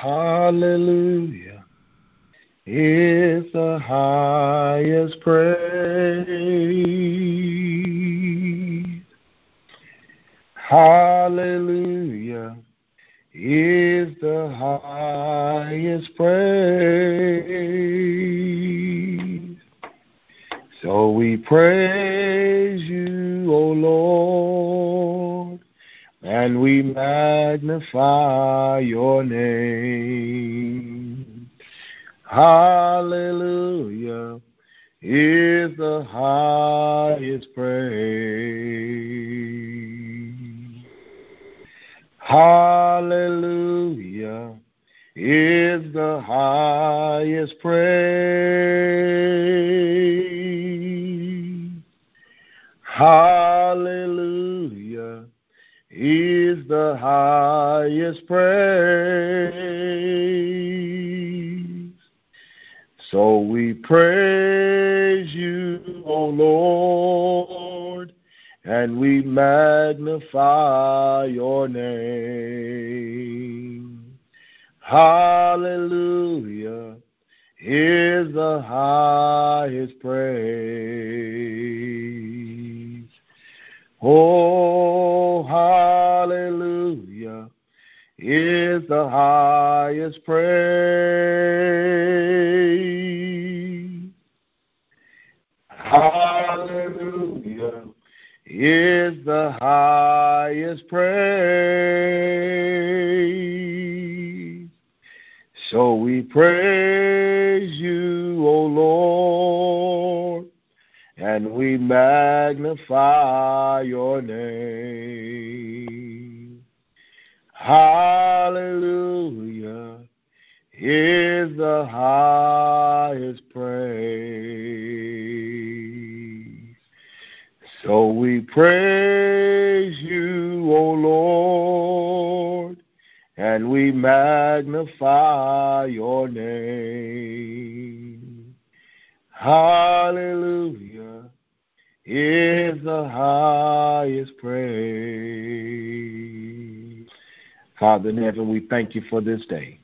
Hallelujah is the highest praise. Hallelujah is the highest praise. So we praise you, O Lord, and we magnify your name. Hallelujah is the highest praise. Hallelujah is the highest praise. Hallelujah is the highest praise. So we praise you, O Lord, and we magnify your name. Hallelujah is the highest praise. Oh, hallelujah is the highest praise. Hallelujah is the highest praise. So we praise you, O Lord, and we magnify your name. Hallelujah is the highest praise. So we praise you, O Lord, and we magnify your name. Hallelujah is the highest praise. Father in heaven, we thank you for this day.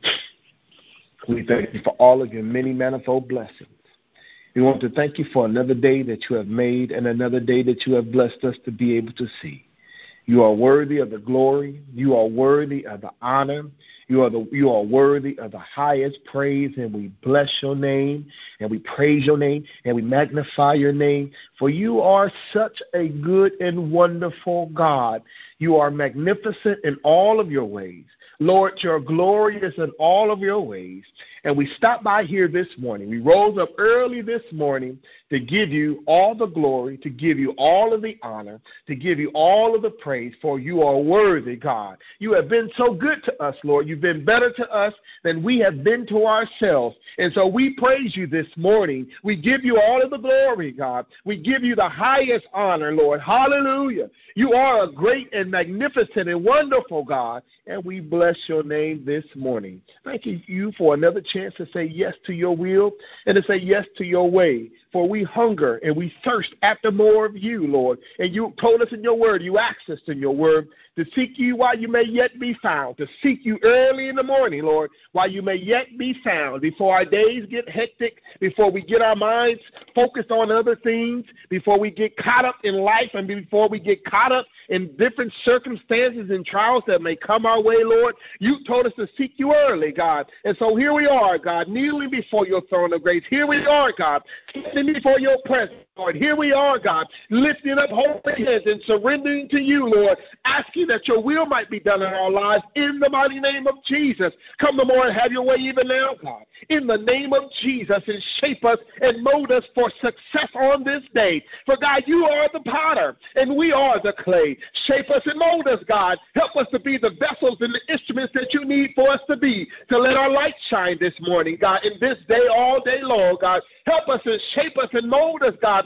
We thank you for all of your many manifold blessings. We want to thank you for another day that you have made and another day that you have blessed us to be able to see. You are worthy of the glory. You are worthy of the honor. You are worthy of the highest praise, and we bless your name, and we praise your name, and we magnify your name, for you are such a good and wonderful God. You are magnificent in all of your ways. Lord, you're glorious in all of your ways. And we stopped by here this morning. We rose up early this morning to give you all the glory, to give you all of the honor, to give you all of the praise, for you are worthy, God. You have been so good to us, Lord. You've been better to us than we have been to ourselves. And so we praise you this morning. We give you all of the glory, God. We give you the highest honor, Lord. Hallelujah. You are a great and magnificent and wonderful God, and we bless your name this morning. Thank you for another chance to say yes to your will and to say yes to your way. For we hunger and we thirst after more of you, Lord. And you told us in your word, you asked us in your word, to seek you while you may yet be found, to seek you early in the morning, Lord, while you may yet be found, before our days get hectic, before we get our minds focused on other things, before we get caught up in life, and before we get caught up in different circumstances and trials that may come our way, Lord. You told us to seek you early, God. And so here we are, God, kneeling before your throne of grace. Here we are, God, standing before your presence, Lord. Here we are, God, lifting up holy hands and surrendering to you, Lord, asking that your will might be done in our lives in the mighty name of Jesus. Come, the Lord, have your way even now, God, in the name of Jesus, and shape us and mold us for success on this day. For, God, you are the potter, and we are the clay. Shape us and mold us, God. Help us to be the vessels and the instruments that you need for us to be, to let our light shine this morning, God, in this day, all day long, God. Help us and shape us and mold us, God,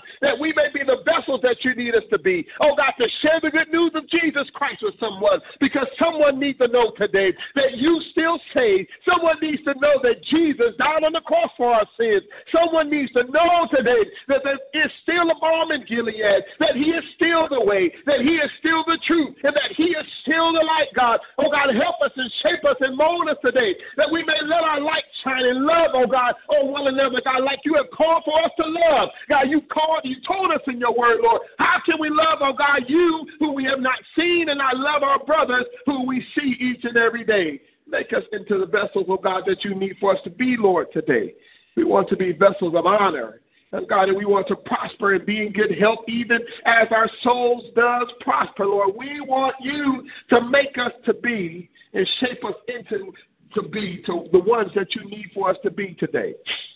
that we may be the vessels that you need us to be. Oh, God, to share the good news of Jesus Christ with someone, because someone needs to know today that you still save. Someone needs to know that Jesus died on the cross for our sins. Someone needs to know today that there is still a balm in Gilead, that he is still the way, that he is still the truth, and that he is still the light, God. Oh, God, help us and shape us and mold us today, that we may let our light shine and love, oh, God, on one another, God, like you have called for us to love. God, you told us in your word, Lord. How can we love, oh, God, you who we have not seen, and I love our brothers who we see each and every day? Make us into the vessels, oh, God, that you need for us to be, Lord, today. We want to be vessels of honor. And God, and we want to prosper and be in good health even as our souls does prosper, Lord. We want you to make us to be and shape us into to be to the ones that you need for us to be today.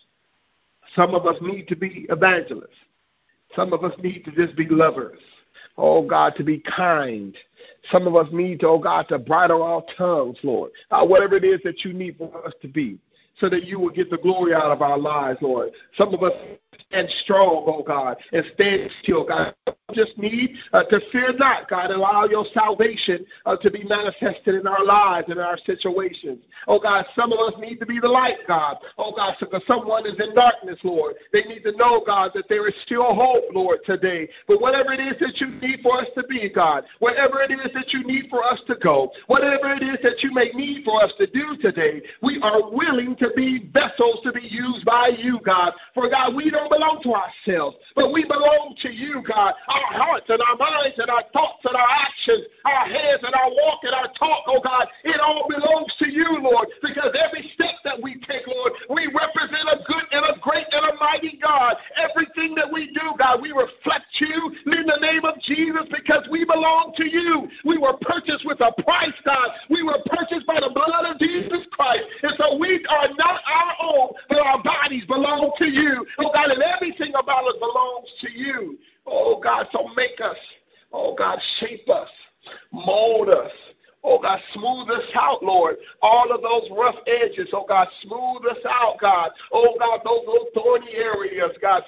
Some of us need to be evangelists. Some of us need to just be lovers. Oh, God, to be kind. Some of us need to, oh, God, to bridle our tongues, Lord. Whatever it is that you need for us to be, so that you will get the glory out of our lives, Lord. Some of us stand strong, oh God, and stand still, God. Just need to fear not, God. Allow your salvation to be manifested in our lives and in our situations. Oh, God, some of us need to be the light, God. Oh, God, so because someone is in darkness, Lord. They need to know, God, that there is still hope, Lord, today. But whatever it is that you need for us to be, God, whatever it is that you need for us to go, whatever it is that you may need for us to do today, we are willing to be vessels to be used by you, God. For, God, we don't belong to ourselves, but we belong to you, God. Our hearts and our minds and our thoughts and our actions, our hands and our walk and our talk, oh, God, it all belongs to you, Lord, because every step that we take, Lord, we represent a good and a great and a mighty God. Everything that we do, God, we reflect you in the name of Jesus because we belong to you. We were purchased with a price, God. We were purchased by the blood of Jesus Christ. And so we are not our own, but our bodies belong to you. Oh, God, and everything about us belongs to you. Oh, God, so make us. Oh, God, shape us. Mold us. Oh, God, smooth us out, Lord. All of those rough edges, oh, God, smooth us out, God. Oh, God, those little thorny areas, God,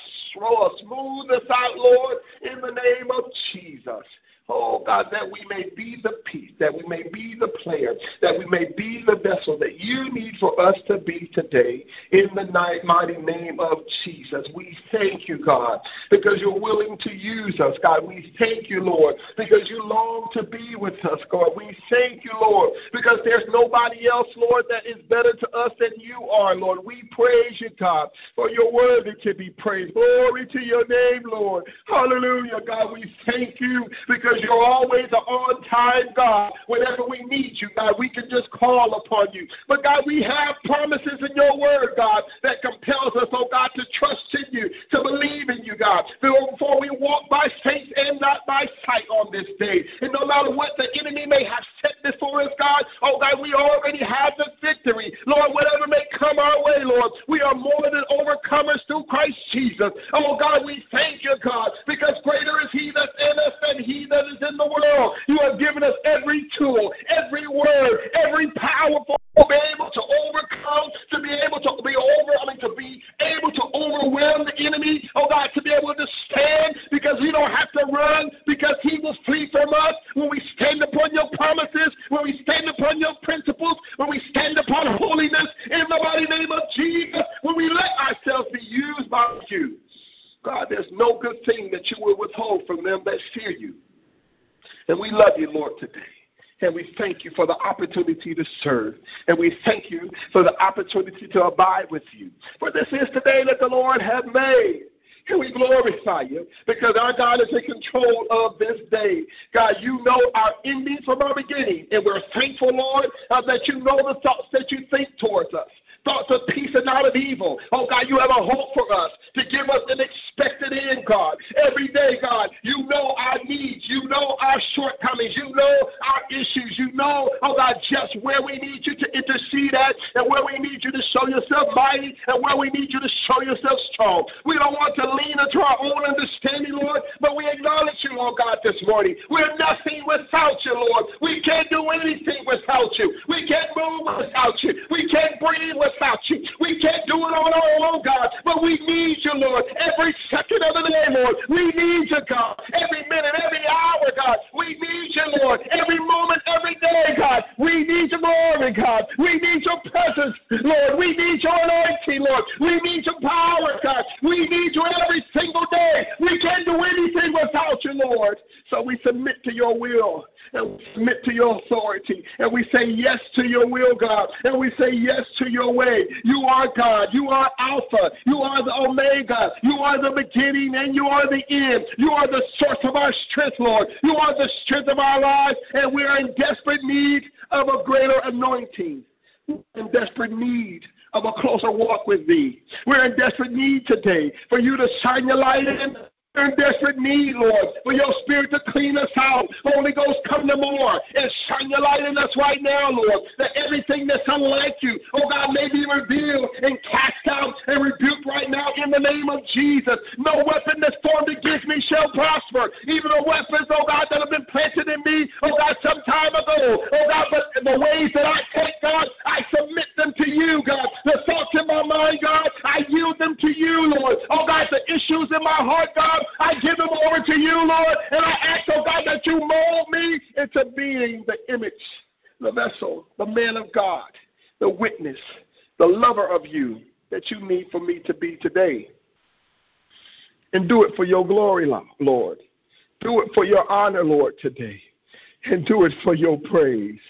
smooth us out, Lord, in the name of Jesus. Oh, God, that we may be the piece, that we may be the player, that we may be the vessel that you need for us to be today. In the mighty name of Jesus, we thank you, God, because you're willing to use us, God. We thank you, Lord, because you long to be with us, God. We thank you, Lord, because there's nobody else, Lord, that is better to us than you are, Lord. We praise you, God, for you're worthy to be praised. Glory to your name, Lord. Hallelujah, God. We thank you because you're always an on-time God. Whenever we need you, God, we can just call upon you. But, God, we have promises in your word, God, that compels us, oh, God, to trust in you, to believe in you, God. Before we walk by faith and not by sight on this day. And no matter what the enemy may have set before us, God, oh, God, we already have the victory. Lord, whatever may come our way, Lord, we are more than overcomers through Christ Jesus. Oh, God, we thank you, God, because greater is he that's in us than he that is in the world. You have given us every tool, every word, every powerful to be able to overcome, to be able to overwhelm the enemy, oh God, to be able to stand because we don't have to run because he will flee from us when we stand upon your promises, when we stand upon your principles, when we stand upon holiness in the mighty name of Jesus, when we let ourselves be used by you. God, there's no good thing that you will withhold from them that fear you. And we love you, Lord, today. And we thank you for the opportunity to serve. And we thank you for the opportunity to abide with you. For this is the day that the Lord has made. And we glorify you because our God is in control of this day. God, you know our ending from our beginning. And we're thankful, Lord, that you know the thoughts that you think towards us. Thoughts of peace and not of evil. Oh, God, you have a hope for us to give us an expected end, God. Every day, God, you know our needs. You know our shortcomings. You know our issues. You know, oh, God, just where we need you to intercede at and where we need you to show yourself mighty and where we need you to show yourself strong. We don't want to lean into our own understanding, Lord, but we acknowledge you, oh, God, this morning. We're nothing without you, Lord. We can't do anything without you. We can't move without you. We can't breathe without without you. We can't do it on our own, God, but we need you, Lord, every second of the day, Lord. We need you, God, every minute, every hour, God. We need you, Lord, every moment, every day, God. We need your glory, God. We need your presence, Lord. We need your anointing, Lord. We need your power, God. We need you every single day. We can't do anything without you, Lord. So we submit to your will, and we submit to your authority, and we say yes to your will, God, and we say yes to your way. You are God. You are Alpha. You are the Omega. You are the beginning, and you are the end. You are the source of our strength, Lord. You are the strength of our lives, and we are in desperate need of a greater anointing. In desperate need of a closer walk with thee. We're in desperate need today for you to shine your light in. We're in desperate need, Lord, for your spirit to clean us out. Holy Ghost, come no more and shine your light in us right now, Lord, that everything that's unlike you, oh God, may be revealed and cast out and rebuked right now in the name of Jesus. No weapon that's formed against me shall prosper. Even the weapons, oh God, that have been planted in me, oh God, some time ago, oh God, but the ways that I take, God, I submit them to you, God. The thoughts in my mind, God, I yield them to you, Lord. Oh God, the issues in my heart, God, I give them over to you, Lord, and I ask, oh God, that you mold me into being the image, the vessel, the man of God, the witness, the lover of you that you need for me to be today. And do it for your glory, Lord. Do it for your honor, Lord, today. And do it for your praise.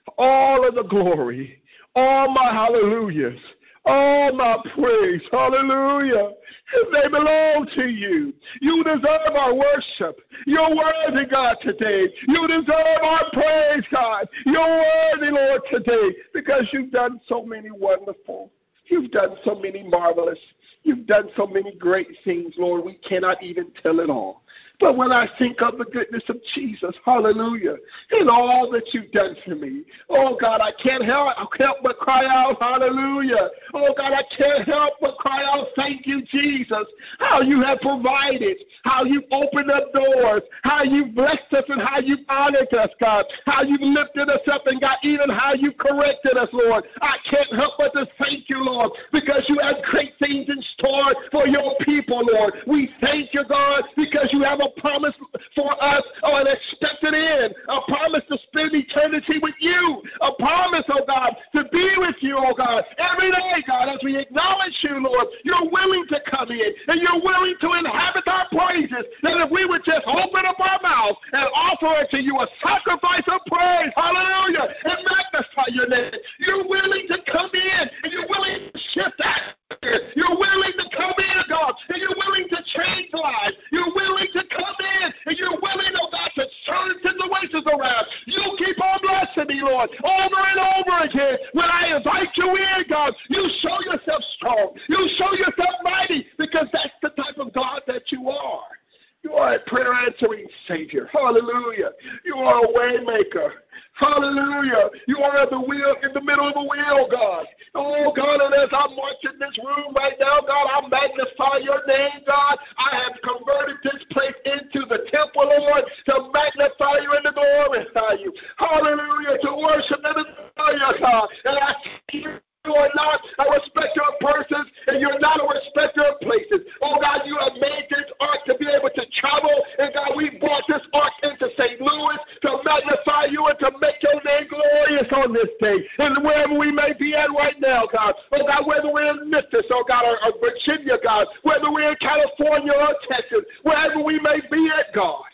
All of the glory, all my hallelujahs, all my praise, hallelujah, they belong to you. You deserve our worship. You're worthy, God, today. You deserve our praise, God. You're worthy, Lord, today, because you've done so many wonderful. You've done so many marvelous. You've done so many great things, Lord. We cannot even tell it all. But when I think of the goodness of Jesus, hallelujah, and all that you've done for me, oh God, I can't help but cry out, hallelujah. Oh God, I can't help but cry out, thank you, Jesus. How you have provided, how you've opened up doors, how you've blessed us and how you've honored us, God. How you've lifted us up and God, even how you've corrected us, Lord. I can't help but to thank you, Lord, because you have great things in store for your people, Lord. We thank you, God, because you have a promise for us, an expected end, a promise to spend eternity with you, a promise, oh God, to be with you, oh God, every day, God, as we acknowledge you, Lord. You're willing to come in, and you're willing to inhabit our praises, that if we would just open up our mouth and offer unto you a sacrifice of praise, hallelujah, and magnify your name. You're willing to come in, and you're willing to shift that. You're willing to come in, God, and you're willing to change lives. You're willing to come in, and you're willing, oh God, to turn situations around. You keep on blessing me, Lord, over and over again. When I invite you in, God, you show yourself strong. You show yourself mighty, because that's the type of God that you are. You are a prayer-answering Savior. Hallelujah. You are a way maker. Hallelujah. You are at the wheel, in the middle of the wheel, God. Oh, God, and as I'm watching this room right now, God, I magnify your name, God. I have converted this place into the temple, Lord, to magnify you and to glorify you. Hallelujah. To worship and adore you, God. And I thank you. You are not a respecter of persons, and you're not a respecter of places. Oh, God, you have made this ark to be able to travel, and God, we brought this ark into St. Louis to magnify you and to make your name glorious on this day. And wherever we may be at right now, God, oh, God, whether we're in Memphis, oh, God, or Virginia, God, whether we're in California or Texas, wherever we may be at, God,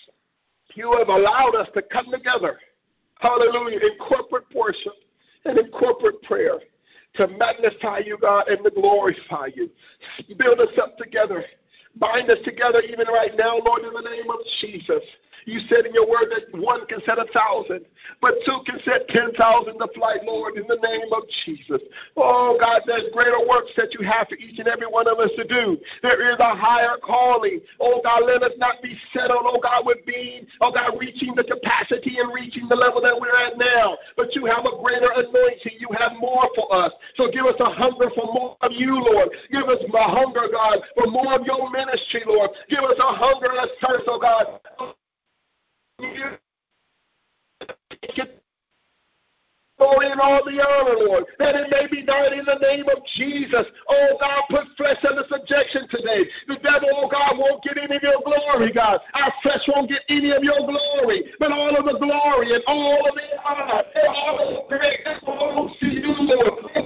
you have allowed us to come together, hallelujah, in corporate worship and in corporate prayer, to magnify you, God, and to glorify you. Build us up together. Bind us together even right now, Lord, in the name of Jesus. You said in your word that one can set 1,000, but two can set 10,000 to flight, Lord, in the name of Jesus. Oh, God, there's greater works that you have for each and every one of us to do. There is a higher calling. Oh, God, let us not be settled, oh, God, with being, oh, God, reaching the capacity and reaching the level that we're at now. But you have a greater anointing. You have more for us. So give us a hunger for more of you, Lord. Give us a hunger, God, for more of your ministry, Lord. Give us a hunger and a thirst, oh, God. Glory and all the honor, Lord, that it may be done in the name of Jesus. Oh, God, put flesh under subjection today. The devil, oh, God, won't get any of your glory, God. Our flesh won't get any of your glory, but all of the glory and all of the honor and all of the greatness belongs to you, Lord. It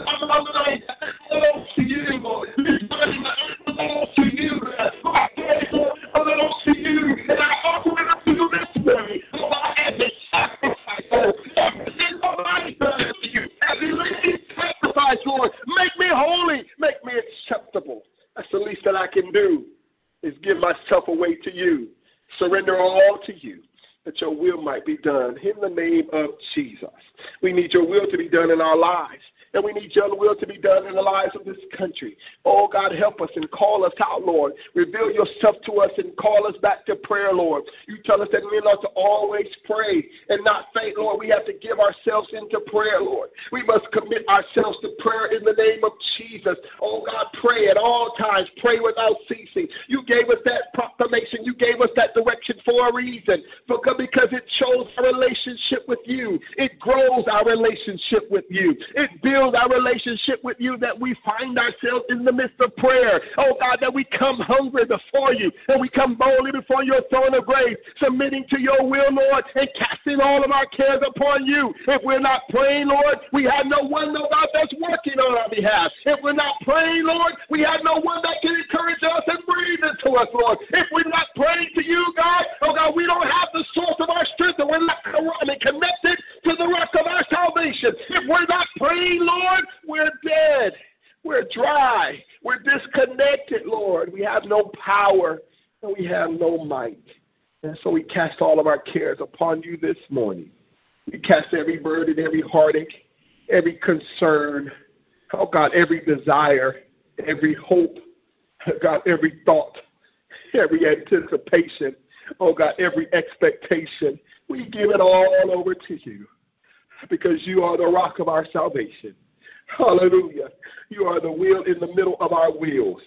belongs to you, Lord. This money belongs to you, God. My praise belongs to you, and I offer it up to you this morning. Oh, God, as a sacrifice, Lord. Everything of my life to you. As a living sacrifice, Lord. Make me holy. Make me acceptable. That's the least that I can do, is give myself away to you. Surrender all to you, that your will might be done in the name of Jesus. We need your will to be done in our lives, and we need your will to be done in the lives of this country. Oh, God, help us and call us out, Lord. Reveal yourself to us and call us back to prayer, Lord. You tell us that we ought to always pray and not faint, Lord. We have to give ourselves into prayer, Lord. We must commit ourselves to prayer in the name of Jesus. Oh, God, pray at all times. Pray without ceasing. You gave us that proclamation. You gave us that direction for a reason, because it shows our relationship with you. It grows our relationship with you. It builds our relationship with you, that we find ourselves in the midst of prayer. Oh, God, that we come hungry before you, and we come boldly before your throne of grace, submitting to your will, Lord, and casting all of our cares upon you. If we're not praying, Lord, we have no one, no God, that's working on our behalf. If we're not praying, Lord, we have no one that can encourage us and breathe into us, Lord. If we're not praying to you, God, oh, God, we don't have the source of our strength, and we're not connected to the rock of our salvation. If we're not praying, Lord, we're dead. We're dry. We're disconnected, Lord. We have no power, and we have no might. And so we cast all of our cares upon you this morning. We cast every burden, every heartache, every concern, oh, God, every desire, every hope, God, every thought, every anticipation, oh, God, every expectation. We give it all over to you, because you are the rock of our salvation. Hallelujah. You are the wheel in the middle of our wheels,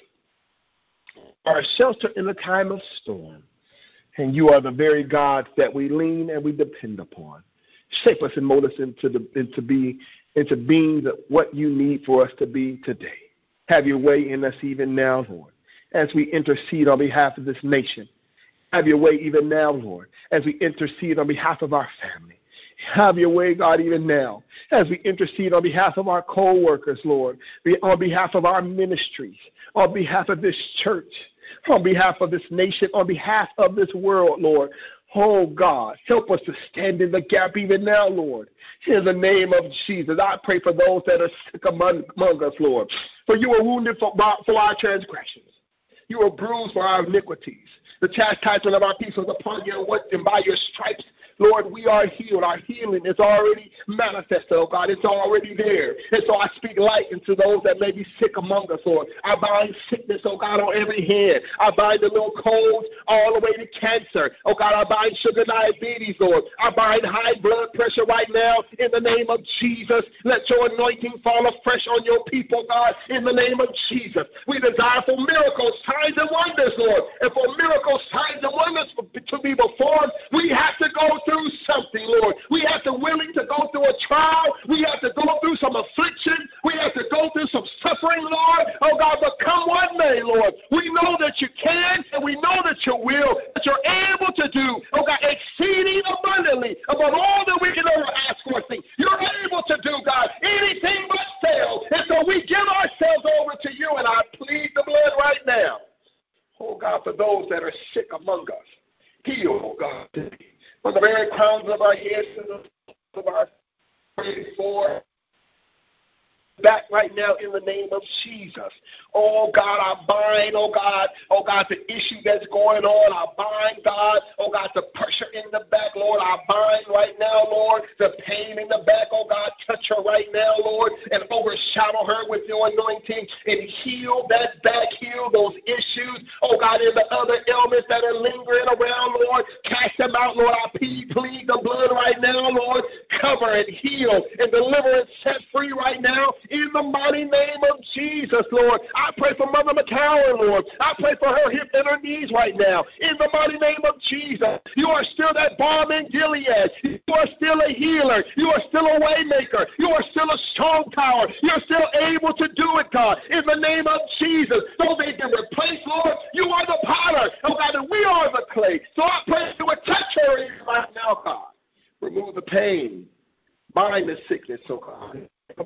our shelter in a time of storm. And you are the very God that we lean and we depend upon. Shape us and mold us into being what you need for us to be today. Have your way in us even now, Lord, as we intercede on behalf of this nation. Have your way even now, Lord, as we intercede on behalf of our family. Have your way, God, even now, as we intercede on behalf of our co-workers, Lord, on behalf of our ministries, on behalf of this church, on behalf of this nation, on behalf of this world, Lord. Oh, God, help us to stand in the gap even now, Lord. In the name of Jesus, I pray for those that are sick among us, Lord. For you were wounded for our transgressions. You were bruised for our iniquities. The chastisement of our peace was upon you, and by your stripes, Lord, we are healed. Our healing is already manifested, oh God. It's already there. And so I speak light into those that may be sick among us, Lord. I bind sickness, oh God, on every hand. I bind the little colds all the way to cancer. Oh God, I bind sugar diabetes, Lord. I bind high blood pressure right now in the name of Jesus. Let your anointing fall afresh on your people, God, in the name of Jesus. We desire for miracles, signs, and wonders, Lord. And for miracles, signs, and wonders to be performed, we have to go through something, Lord. We have to willing to go through a trial. We have to go through some affliction. We have to go through some suffering, Lord. Oh, God, but come what may, Lord. We know that you can, and we know that you will, that you're able to do, oh, God, exceeding abundantly above all that we can ever ask or think. You're able to do, God, anything but fail. And so we give ourselves over to you, and I plead the blood right now. Oh, God, for those that are sick among us, heal, oh, God, from the very crowns of our heads to the tops of our feet forward. Back right now in the name of Jesus. Oh, God, I bind, oh, God, the issue that's going on. I bind, God, oh, God, the pressure in the back, Lord. I bind right now, Lord, the pain in the back. Oh, God, touch her right now, Lord, and overshadow her with your anointing and heal that back, heal those issues. Oh, God, in the other ailments that are lingering around, Lord, cast them out, Lord. I plead the blood right now, Lord. Cover and heal and deliver and set free right now. In the mighty name of Jesus, Lord. I pray for Mother McCowan, Lord. I pray for her hip and her knees right now. In the mighty name of Jesus. You are still that balm in Gilead. You are still a healer. You are still a way maker. You are still a strong tower. You're still able to do it, God. In the name of Jesus, though they can replace, Lord, you are the potter. Oh, God, and we are the clay. So I pray you would touch her right now, God. Remove the pain. Bind the sickness, oh God.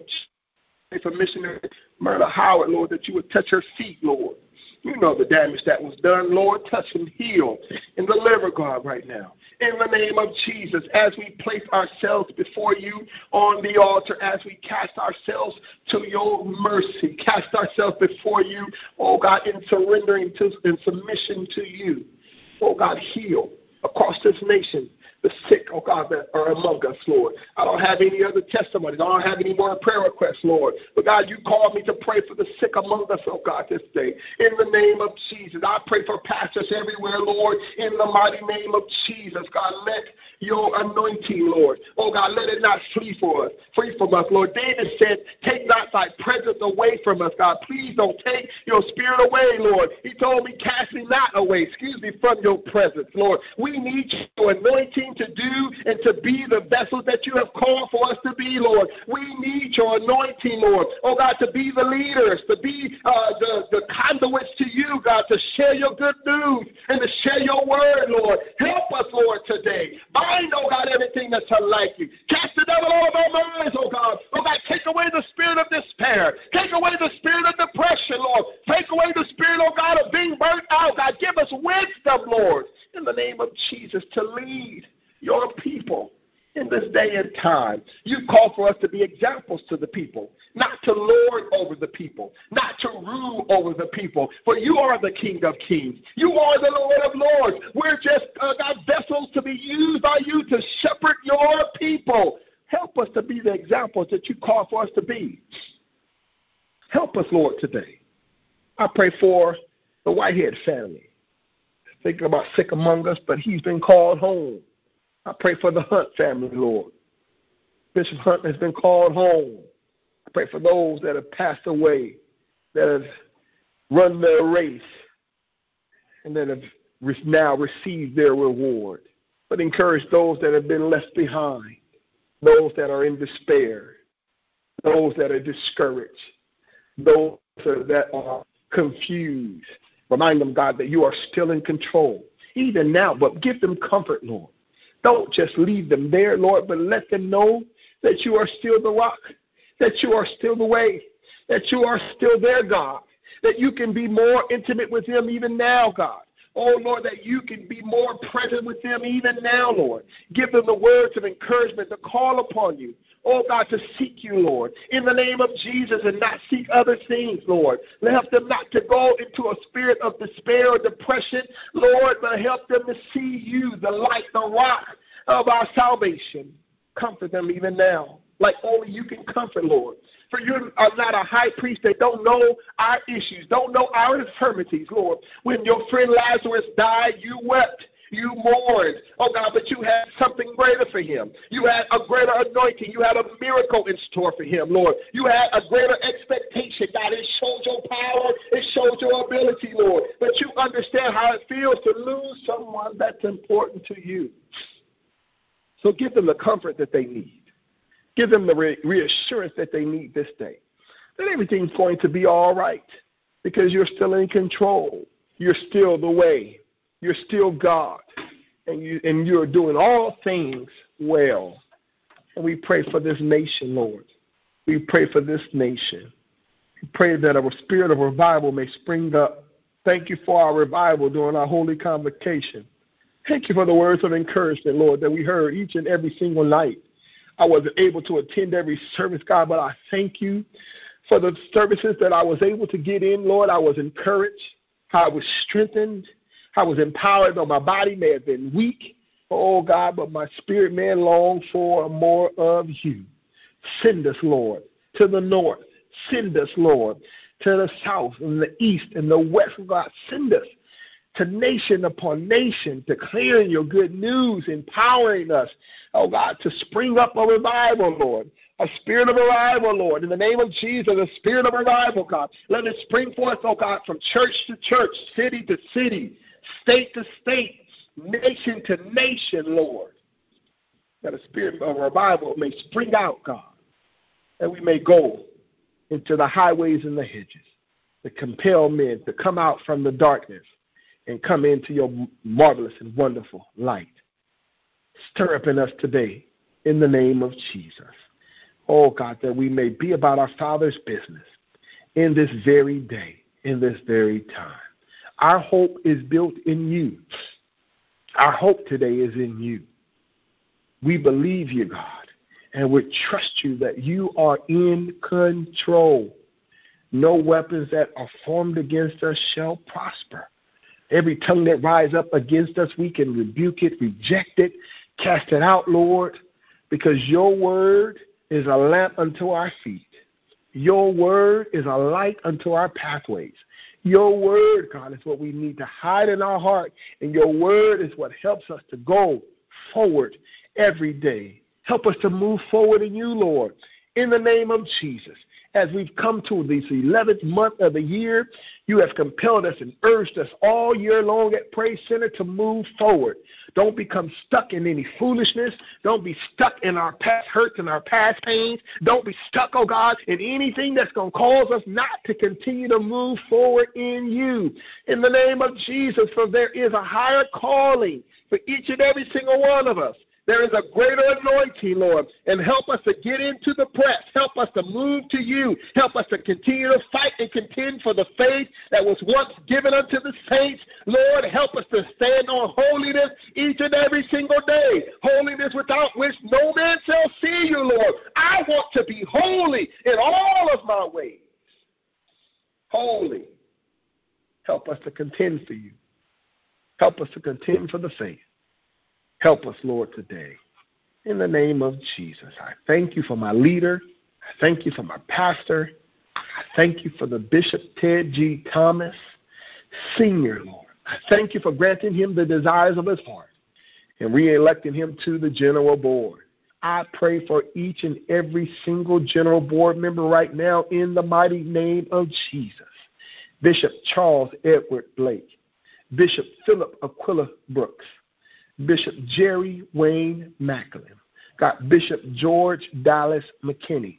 Pray for missionary Myrna Howard, Lord, that you would touch her feet, Lord. You know the damage that was done, Lord. Touch and heal and deliver, God, right now. In the name of Jesus, as we place ourselves before you on the altar, as we cast ourselves to your mercy, cast ourselves before you, oh God, in surrendering to in submission to you. Oh God, heal across this nation the sick, oh God, that are among us, Lord. I don't have any other testimonies. I don't have any more prayer requests, Lord. But God, you called me to pray for the sick among us, oh God, this day. In the name of Jesus, I pray for pastors everywhere, Lord, in the mighty name of Jesus. God, let your anointing, Lord, oh God, let it not flee from us, Lord. David said, take not thy presence away from us, God. Please don't take your spirit away, Lord. He told me, cast me not away, from your presence, Lord. We need your anointing to do and to be the vessels that you have called for us to be, Lord. We need your anointing, Lord. Oh, God, to be the leaders, to be the conduits to you, God, to share your good news and to share your word, Lord. Help us, Lord, today. Bind, oh, God, everything that's unlike you. Cast the devil out of our minds, oh, God. Oh, God, take away the spirit of despair. Take away the spirit of depression, Lord. Take away the spirit, oh, God, of being burnt out. God, give us wisdom, Lord, in the name of Jesus, to lead your people in this day and time. You call for us to be examples to the people, not to lord over the people, not to rule over the people, for you are the King of kings. You are the Lord of lords. We're just God, vessels to be used by you to shepherd your people. Help us to be the examples that you call for us to be. Help us, Lord, today. I pray for the Whitehead family. Thinking about sick among us, but he's been called home. I pray for the Hunt family, Lord. Bishop Hunt has been called home. I pray for those that have passed away, that have run their race, and that have now received their reward. But encourage those that have been left behind, those that are in despair, those that are discouraged, those that are confused. Remind them, God, that you are still in control, even now, but give them comfort, Lord. Don't just leave them there, Lord, but let them know that you are still the rock, that you are still the way, that you are still there, God, that you can be more intimate with them even now, God. Oh, Lord, that you can be more present with them even now, Lord. Give them the words of encouragement to call upon you. Oh, God, to seek you, Lord, in the name of Jesus and not seek other things, Lord. Help them not to go into a spirit of despair or depression, Lord, but help them to see you, the light, the rock of our salvation. Comfort them even now, like only you can comfort, Lord. For you are not a high priest that don't know our issues, don't know our infirmities, Lord. When your friend Lazarus died, you wept. You mourned, oh God, but you had something greater for him. You had a greater anointing. You had a miracle in store for him, Lord. You had a greater expectation, God. It showed your power. It showed your ability, Lord. But you understand how it feels to lose someone that's important to you. So give them the comfort that they need. Give them the reassurance that they need this day, that everything's going to be all right because you're still in control. You're still the way. You're still God, and you're doing all things well. And we pray for this nation, Lord. We pray for this nation. We pray that a spirit of revival may spring up. Thank you for our revival during our holy convocation. Thank you for the words of encouragement, Lord, that we heard each and every single night. I wasn't able to attend every service, God, but I thank you for the services that I was able to get in, Lord. I was encouraged. I was strengthened. I was empowered, though my body may have been weak. Oh, God, but my spirit man longed for more of you. Send us, Lord, to the north. Send us, Lord, to the south and the east and the west. God, send us to nation upon nation, declaring your good news, empowering us, oh, God, to spring up a revival, Lord. A spirit of revival, Lord. In the name of Jesus, a spirit of revival, God. Let it spring forth, oh, God, from church to church, city to city, state to state, nation to nation, Lord, that a spirit of revival may spring out, God. that we may go into the highways and the hedges to compel men to come out from the darkness and come into your marvelous and wonderful light. Stir up in us today in the name of Jesus. Oh, God, that we may be about our Father's business in this very day, in this very time. Our hope is built in you. Our hope today is in you. We believe you, God, and we trust you that you are in control. No weapons that are formed against us shall prosper. Every tongue that rises up against us, we can rebuke it, reject it, cast it out, Lord, because your word is a lamp unto our feet. Your word is a light unto our pathways. Your word, God, is what we need to hide in our heart, and your word is what helps us to go forward every day. Help us to move forward in you, Lord, in the name of Jesus. As we've come to this 11th month of the year, you have compelled us and urged us all year long at Praise Center to move forward. Don't become stuck in any foolishness. Don't be stuck in our past hurts and our past pains. Don't be stuck, oh God, in anything that's going to cause us not to continue to move forward in you. In the name of Jesus, for there is a higher calling for each and every single one of us. There is a greater anointing, Lord, and help us to get into the press. Help us to move to you. Help us to continue to fight and contend for the faith that was once given unto the saints. Lord, help us to stand on holiness each and every single day. Holiness without which no man shall see you, Lord. I want to be holy in all of my ways. Holy. Help us to contend for you. Help us to contend for the faith. Help us, Lord, today. In the name of Jesus, I thank you for my leader. I thank you for my pastor. I thank you for the Bishop Ted G. Thomas, Sr., Lord. I thank you for granting him the desires of his heart and re-electing him to the general board. I pray for each and every single general board member right now in the mighty name of Jesus. Bishop Charles Edward Blake, Bishop Philip Aquila Brooks, Bishop Jerry Wayne Macklin, got Bishop George Dallas McKinney,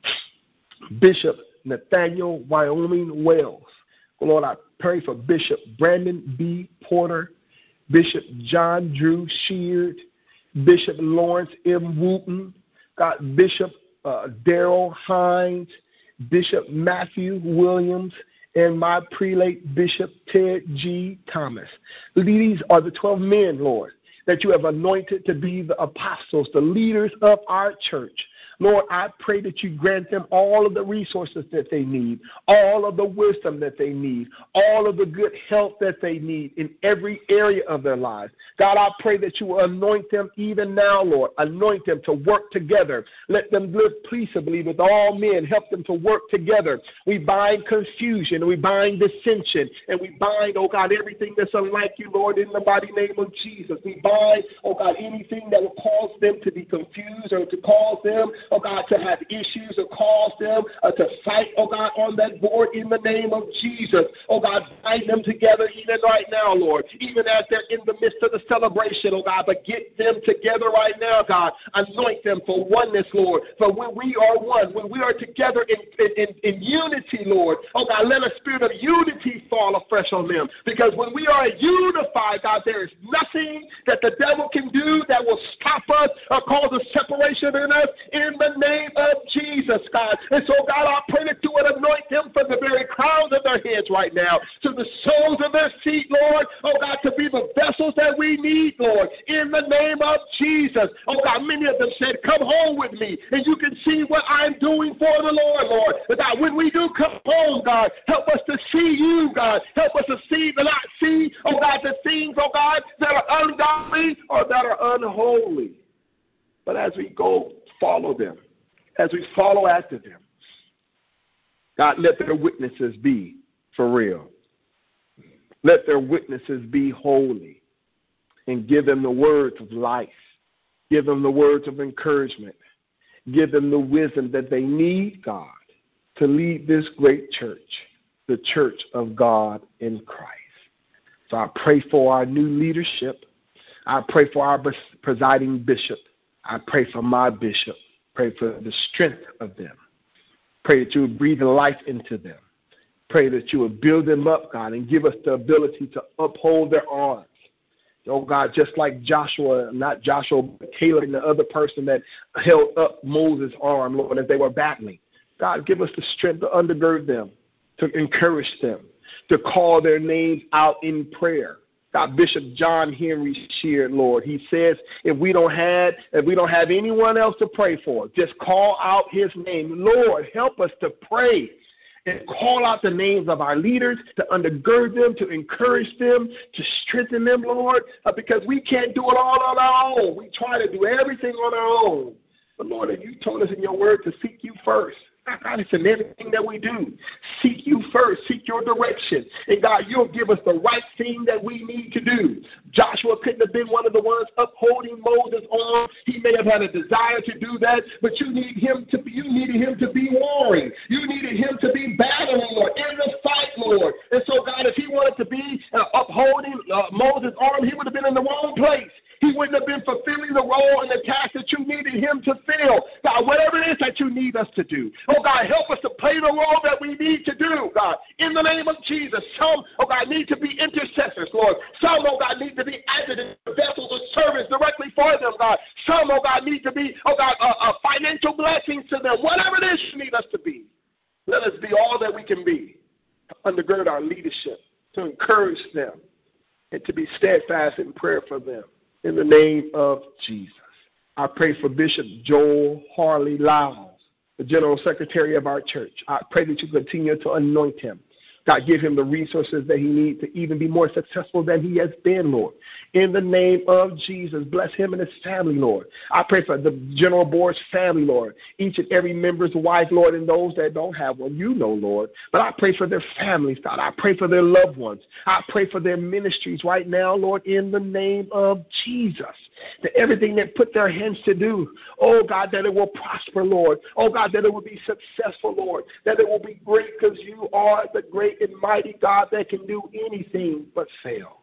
Bishop Nathaniel Wyoming Wells. Lord, I pray for Bishop Brandon B. Porter, Bishop John Drew Sheard, Bishop Lawrence M. Wooten, got Bishop Darrell Hines, Bishop Matthew Williams, and my prelate Bishop Ted G. Thomas. These are the 12 men, Lord, that you have anointed to be the apostles, the leaders of our church. Lord, I pray that you grant them all of the resources that they need, all of the wisdom that they need, all of the good health that they need in every area of their lives. God, I pray that you will anoint them even now, Lord. Anoint them to work together. Let them live peaceably with all men. Help them to work together. We bind confusion, we bind dissension, and we bind, oh God, everything that's unlike you, Lord, in the mighty name of Jesus. We bind, oh God, anything that will cause them to be confused or to cause them, oh God, to have issues or cause them to fight, oh God, on that board in the name of Jesus. Oh God, bind them together even right now, Lord, even as they're in the midst of the celebration, oh God, but get them together right now, God. Anoint them for oneness, Lord, for when we are one, when we are together in unity, Lord, oh God, let a spirit of unity fall afresh on them, because when we are unified, God, there is nothing that the devil can do that will stop us or cause a separation in us in the name of Jesus, God. And so, God, I pray that you would anoint them from the very crowns of their heads right now to the soles of their feet, Lord. Oh, God, to be the vessels that we need, Lord, in the name of Jesus. Oh, God, many of them said, come home with me, and you can see what I'm doing for the Lord, Lord. But, God, when we do come home, God, help us to see you, God. Help us to see, not see, oh, God, the things, oh, God, that are ungodly or that are unholy. But as we go, follow them, as we follow after them, God, let their witnesses be for real. Let their witnesses be holy, and give them the words of life. Give them the words of encouragement. Give them the wisdom that they need, God, to lead this great church, the church of God in Christ. So I pray for our new leadership. I pray for our presiding bishop. I pray for my bishop. Pray for the strength of them. Pray that you would breathe life into them. Pray that you would build them up, God, and give us the ability to uphold their arms. Oh, God, just like Joshua, not Joshua, but Caleb and the other person that held up Moses' arm, Lord, as they were battling. God, give us the strength to undergird them, to encourage them, to call their names out in prayer. God, Bishop John Henry shared, Lord, he says, if we don't have anyone else to pray for, just call out his name. Lord, help us to pray and call out the names of our leaders, to undergird them, to encourage them, to strengthen them, Lord, because we can't do it all on our own. We try to do everything on our own. But, Lord, you told us in your word to seek you first. God, it's in everything that we do. Seek you first. Seek your direction. And, God, you'll give us the right thing that we need to do. Joshua couldn't have been one of the ones upholding Moses' arm. He may have had a desire to do that, but you needed him to be warring. You needed him to be battling, Lord, in the fight, Lord. And so, God, if he wanted to be upholding Moses' arm, he would have been in the wrong place. He wouldn't have been fulfilling the role and the task that you needed him to fill. God, whatever it is that you need us to do. Oh, God, help us to play the role that we need to do, God, in the name of Jesus. Some, oh, God, need to be intercessors, Lord. Some, oh, God, need to be adjutant vessels of service directly for them, God. Some, oh, God, need to be, oh, God, financial blessings to them. Whatever it is you need us to be, let us be all that we can be to undergird our leadership, to encourage them, and to be steadfast in prayer for them. In the name of Jesus. I pray for Bishop Joel Harley Lyles, the General Secretary of our church. I pray that you continue to anoint him. God, give him the resources that he needs to even be more successful than he has been, Lord. In the name of Jesus, bless him and his family, Lord. I pray for the General Board's family, Lord. Each and every member's wife, Lord, and those that don't have one, you know, Lord. But I pray for their families, God. I pray for their loved ones. I pray for their ministries right now, Lord, in the name of Jesus. That everything they put their hands to do, oh, God, that it will prosper, Lord. Oh, God, that it will be successful, Lord. That it will be great because you are the great and mighty God that can do anything but fail.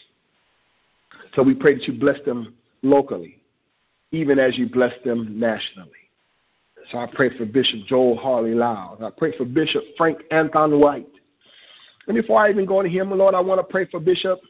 So we pray that you bless them locally, even as you bless them nationally. So I pray for Bishop Joel Harley Lyles. I pray for Bishop Frank Anthony White. And before I even go to him, Lord, I want to pray for Bishop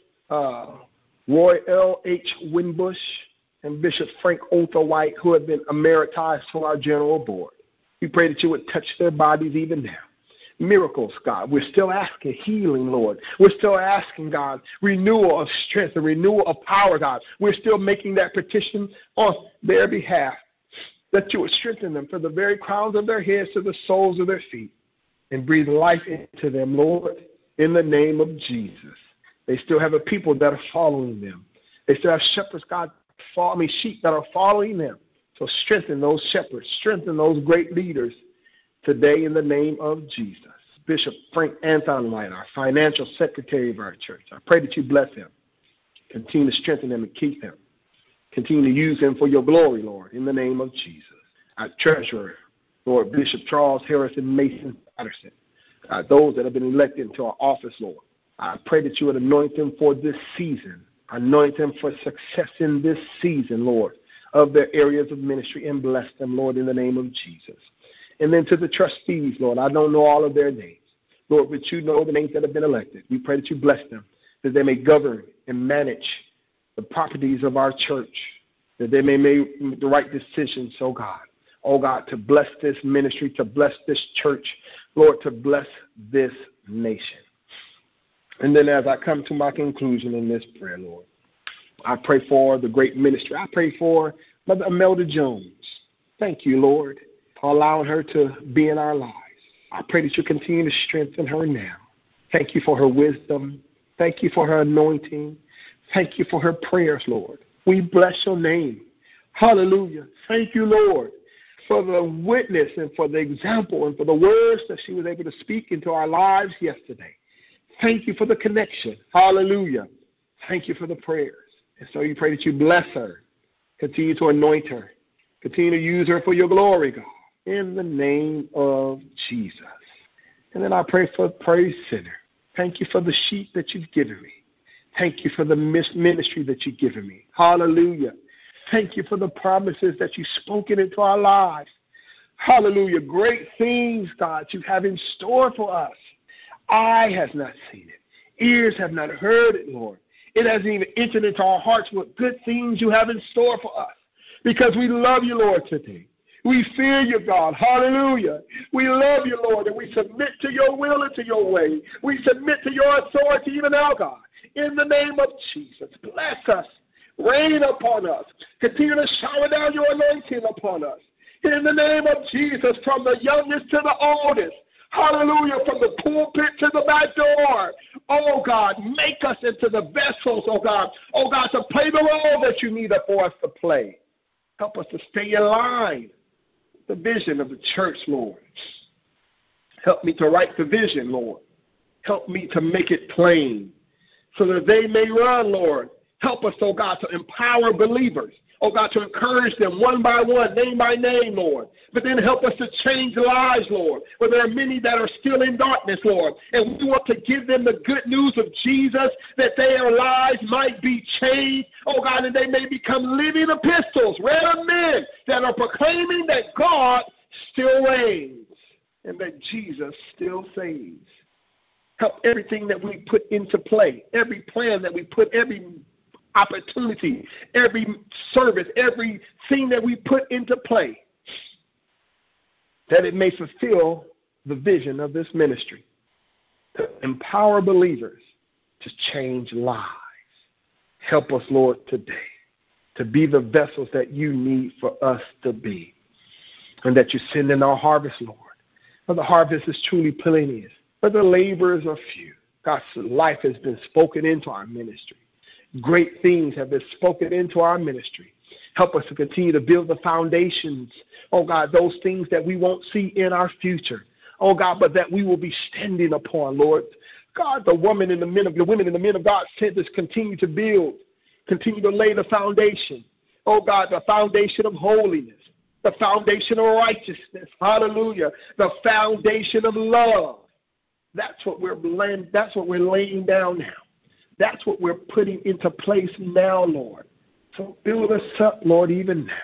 Roy L.H. Winbush and Bishop Frank Otha White, who have been emeritized to our general board. We pray that you would touch their bodies even now. Miracles, God. We're still asking healing, Lord. We're still asking, God, renewal of strength and renewal of power, God. We're still making that petition on their behalf, that you would strengthen them from the very crowns of their heads to the soles of their feet and breathe life into them, Lord, in the name of Jesus. They still have a people that are following them. They still have shepherds, God, sheep that are following them. So strengthen those shepherds, strengthen those great leaders today in the name of Jesus. Bishop Frank Anthony White, our financial secretary of our church, I pray that you bless him. Continue to strengthen him and keep him. Continue to use him for your glory, Lord, in the name of Jesus. Our treasurer, Lord, Bishop Charles Harrison Mason Patterson, those that have been elected into our office, Lord, I pray that you would anoint them for this season. Anoint them for success in this season, Lord, of their areas of ministry, and bless them, Lord, in the name of Jesus. And then to the trustees, Lord, I don't know all of their names, Lord, but you know the names that have been elected. We pray that you bless them, that they may govern and manage the properties of our church, that they may make the right decisions, oh God, to bless this ministry, to bless this church, Lord, to bless this nation. And then as I come to my conclusion in this prayer, Lord, I pray for the great ministry. I pray for Mother Imelda Jones. Thank you, Lord, for allowing her to be in our lives. I pray that you continue to strengthen her now. Thank you for her wisdom. Thank you for her anointing. Thank you for her prayers, Lord. We bless your name. Hallelujah. Thank you, Lord, for the witness and for the example and for the words that she was able to speak into our lives yesterday. Thank you for the connection. Hallelujah. Thank you for the prayers. And so you pray that you bless her. Continue to anoint her. Continue to use her for your glory, God, in the name of Jesus. And then I pray for Praise Center. Thank you for the sheep that you've given me. Thank you for the ministry that you've given me. Hallelujah. Thank you for the promises that you've spoken into our lives. Hallelujah. Great things, God, you have in store for us. Eye has not seen it. Ears have not heard it, Lord. It hasn't even entered into our hearts what good things you have in store for us. Because we love you, Lord, today. We fear you, God. Hallelujah. We love you, Lord, and we submit to your will and to your way. We submit to your authority even now, God. In the name of Jesus, bless us. Rain upon us. Continue to shower down your anointing upon us. In the name of Jesus, from the youngest to the oldest. Hallelujah, from the pulpit to the back door. Oh, God, make us into the vessels, oh, God, to play the role that you need for us to play. Help us to stay in line with the vision of the church, Lord. Help me to write the vision, Lord. Help me to make it plain so that they may run, Lord. Help us, oh God, to empower believers. Oh God, to encourage them one by one, name by name, Lord. But then help us to change lives, Lord. Where there are many that are still in darkness, Lord. And we want to give them the good news of Jesus, that their lives might be changed. Oh God, and they may become living epistles, read of men that are proclaiming that God still reigns and that Jesus still saves. Help everything that we put into play, every plan that we put, every opportunity, every service, everything that we put into play, that it may fulfill the vision of this ministry, to empower believers to change lives. Help us, Lord, today to be the vessels that you need for us to be, and that you send in our harvest, Lord. For the harvest is truly plenteous, but the laborers are few. God's life has been spoken into our ministry. Great things have been spoken into our ministry. Help us to continue to build the foundations, oh God, those things that we won't see in our future, oh God, but that we will be standing upon, Lord. God, the women and the men of God said this, continue to build, continue to lay the foundation, oh God, the foundation of holiness, the foundation of righteousness, hallelujah, the foundation of love. That's what we're laying down now. That's what we're putting into place now, Lord. So build us up, Lord, even now.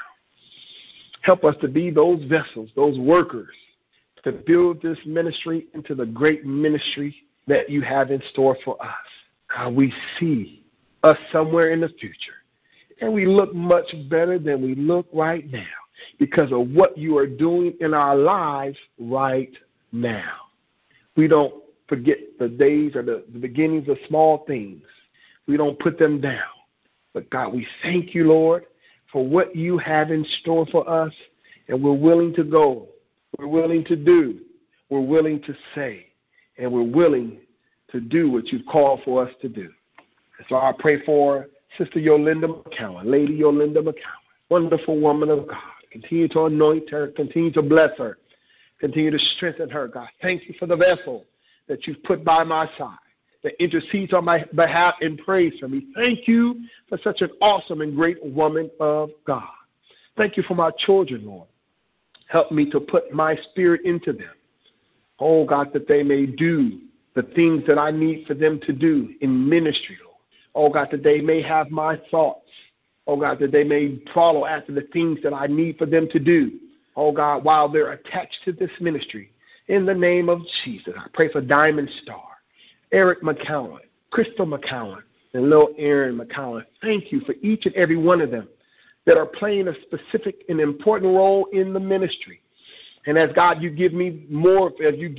Help us to be those vessels, those workers, to build this ministry into the great ministry that you have in store for us. God, we see us somewhere in the future, and we look much better than we look right now because of what you are doing in our lives right now. We don't forget the days or the beginnings of small things. We don't put them down. But God, we thank you, Lord, for what you have in store for us, and we're willing to go. We're willing to do. We're willing to say, and we're willing to do what you've called for us to do. And so I pray for Sister Yolinda McCowan, Lady Yolinda McCowan, wonderful woman of God. Continue to anoint her. Continue to bless her. Continue to strengthen her, God. Thank you for the vessel that you've put by my side, that intercedes on my behalf and prays for me. Thank you for such an awesome and great woman of God. Thank you for my children, Lord. Help me to put my spirit into them. Oh, God, that they may do the things that I need for them to do in ministry, Lord. Oh, God, that they may have my thoughts. Oh, God, that they may follow after the things that I need for them to do. Oh, God, while they're attached to this ministry. In the name of Jesus, I pray for Diamond Star, Eric McCowan, Crystal McCowan, and little Aaron McCowan. Thank you for each and every one of them that are playing a specific and important role in the ministry. And as God, you give me more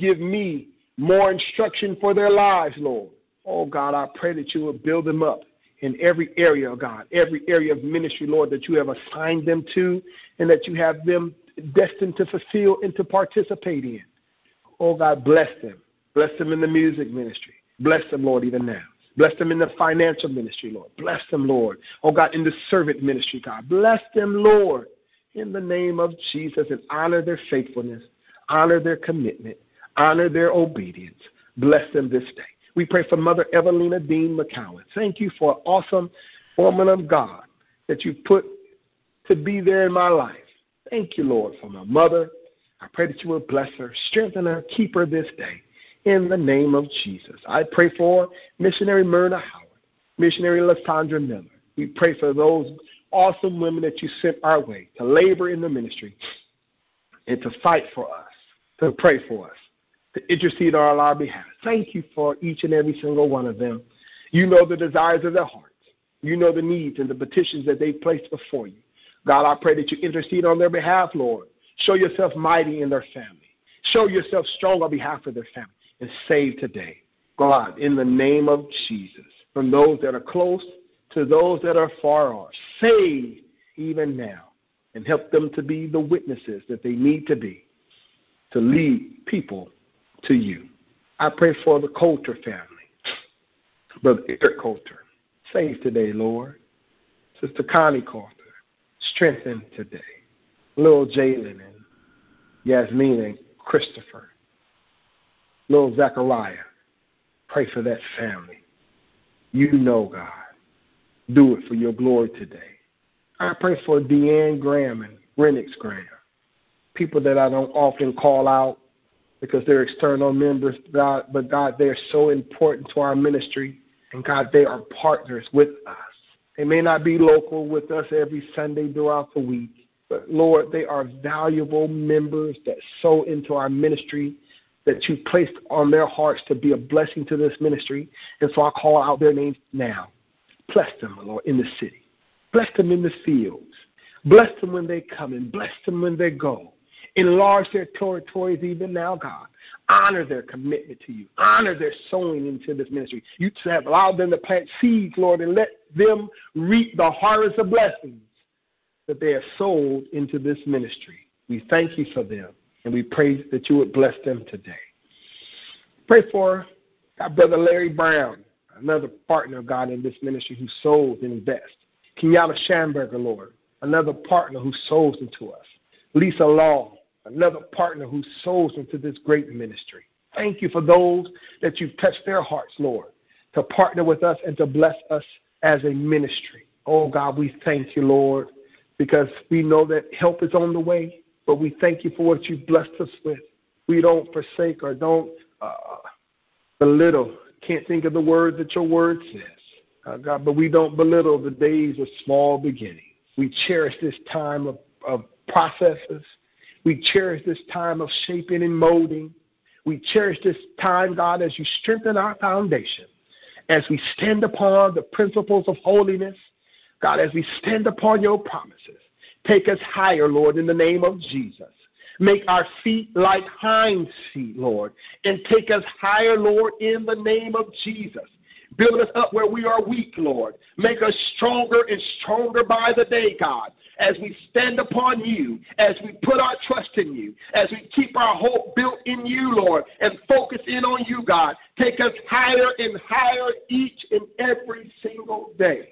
instruction for their lives, Lord. Oh, God, I pray that you will build them up in every area, God, every area of ministry, Lord, that you have assigned them to and that you have them destined to fulfill and to participate in. Oh, God, bless them. Bless them in the music ministry. Bless them, Lord, even now. Bless them in the financial ministry, Lord. Bless them, Lord. Oh, God, in the servant ministry, God. Bless them, Lord, in the name of Jesus, and honor their faithfulness, honor their commitment, honor their obedience. Bless them this day. We pray for Mother Evelina Dean McCowan. Thank you for an awesome woman of God that you put to be there in my life. Thank you, Lord, for my mother. I pray that you will bless her, strengthen her, keep her this day in the name of Jesus. I pray for Missionary Myrna Howard, Missionary Lysandra Miller. We pray for those awesome women that you sent our way to labor in the ministry, and to fight for us, to pray for us, to intercede on our behalf. Thank you for each and every single one of them. You know the desires of their hearts. You know the needs and the petitions that they placed before you. God, I pray that you intercede on their behalf, Lord. Show yourself mighty in their family. Show yourself strong on behalf of their family and save today. God, in the name of Jesus, from those that are close to those that are far off, save even now and help them to be the witnesses that they need to be to lead people to you. I pray for the Coulter family. Brother Eric Coulter, save today, Lord. Sister Connie Coulter, strengthen today. Little Jalen and Yasmin and Christopher. Little Zachariah, pray for that family. You know, God. Do it for your glory today. I pray for Deanne Graham and Renix Graham, people that I don't often call out because they're external members, God, but God, they're so important to our ministry, and God, they are partners with us. They may not be local with us every Sunday throughout the week, but Lord, they are valuable members that sow into our ministry, that you placed on their hearts to be a blessing to this ministry, and so I call out their names now. Bless them, Lord, in the city. Bless them in the fields. Bless them when they come and bless them when they go. Enlarge their territories even now, God. Honor their commitment to you. Honor their sowing into this ministry. You have allowed them to plant seeds, Lord, and let them reap the harvest of blessings that they have sowed into this ministry. We thank you for them, and we pray that you would bless them today. Pray for our brother Larry Brown, another partner of God in this ministry who sows and invests. Kenyatta Schamberger, Lord, another partner who sows into us. Lisa Law, another partner who sows into this great ministry. Thank you for those that you've touched their hearts, Lord, to partner with us and to bless us as a ministry. Oh, God, we thank you, Lord, because we know that help is on the way, but we thank you for what you've blessed us with. We don't forsake or don't belittle. Can't think of the word that your word says, God, but we don't belittle the days of small beginnings. We cherish this time of processes. We cherish this time of shaping and molding. We cherish this time, God, as you strengthen our foundation, as we stand upon the principles of holiness, God, as we stand upon your promises. Take us higher, Lord, in the name of Jesus. Make our feet like hinds feet, Lord, and take us higher, Lord, in the name of Jesus. Build us up where we are weak, Lord. Make us stronger and stronger by the day, God, as we stand upon you, as we put our trust in you, as we keep our hope built in you, Lord, and focus in on you, God. Take us higher and higher each and every single day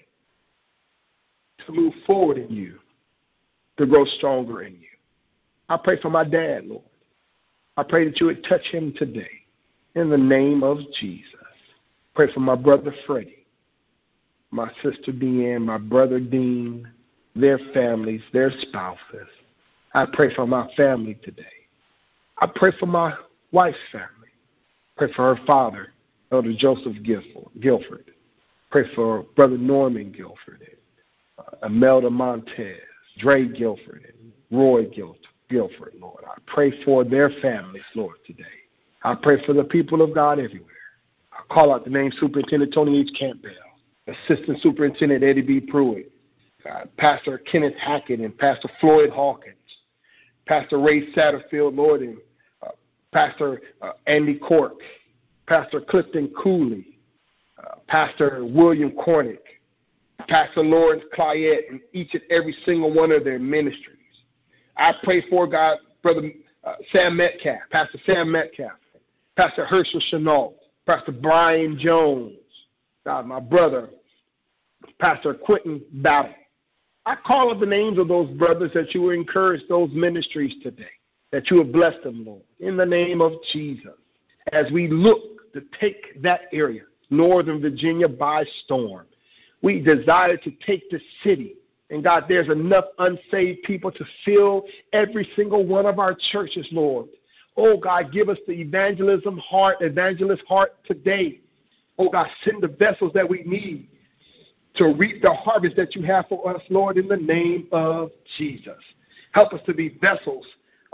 to move forward in you, to grow stronger in you. I pray for my dad, Lord. I pray that you would touch him today in the name of Jesus. Pray for my brother Freddie, my sister Deanne, my brother Dean, their families, their spouses. I pray for my family today. I pray for my wife's family. Pray for her father, Elder Joseph Guilford. Pray for brother Norman Guilford, Imelda Montez, Dre Guilford, and Roy Guilford, Lord. I pray for their families, Lord, today. I pray for the people of God everywhere. I call out the name Superintendent Tony H. Campbell, Assistant Superintendent Eddie B. Pruitt, Pastor Kenneth Hackett and Pastor Floyd Hawkins, Pastor Ray Satterfield, Lord, and Pastor Andy Cork, Pastor Clifton Cooley, Pastor William Cornick, Pastor Lawrence Clayette, and each and every single one of their ministries. I pray for, God, Brother Sam Metcalf, Pastor Sam Metcalf, Pastor Herschel Chenault, Pastor Brian Jones, God, my brother, Pastor Quentin Battle. I call up the names of those brothers that you will encourage those ministries today, that you will bless them, Lord, in the name of Jesus, as we look to take that area, Northern Virginia, by storm. We desire to take the city. And God, there's enough unsaved people to fill every single one of our churches, Lord. Oh, God, give us the evangelist heart today. Oh, God, send the vessels that we need to reap the harvest that you have for us, Lord, in the name of Jesus. Help us to be vessels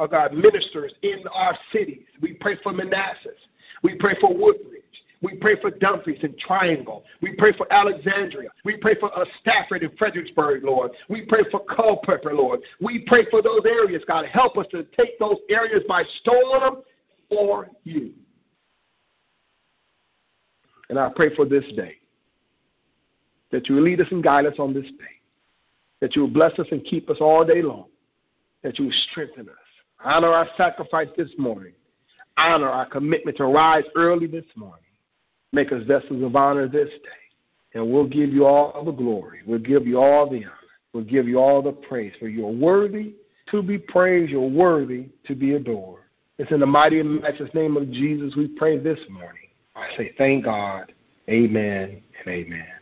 God, ministers in our cities. We pray for Manassas. We pray for Woodbridge. We pray for Dumfries and Triangle. We pray for Alexandria. We pray for Stafford and Fredericksburg, Lord. We pray for Culpeper, Lord. We pray for those areas, God. Help us to take those areas by storm for you. And I pray for this day, that you will lead us and guide us on this day, that you will bless us and keep us all day long, that you will strengthen us. Honor our sacrifice this morning. Honor our commitment to rise early this morning. Make us vessels of honor this day. And we'll give you all the glory. We'll give you all the honor. We'll give you all the praise. For you are worthy to be praised. You're worthy to be adored. It's in the mighty and matchless name of Jesus we pray this morning. I say thank God. Amen and amen.